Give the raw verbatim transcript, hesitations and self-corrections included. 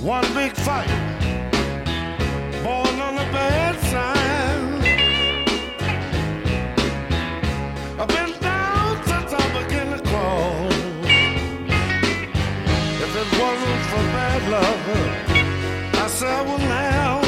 One big fight, born on the bad side. I've been down since I began to crawl. If it wasn't for bad luck, I said, well now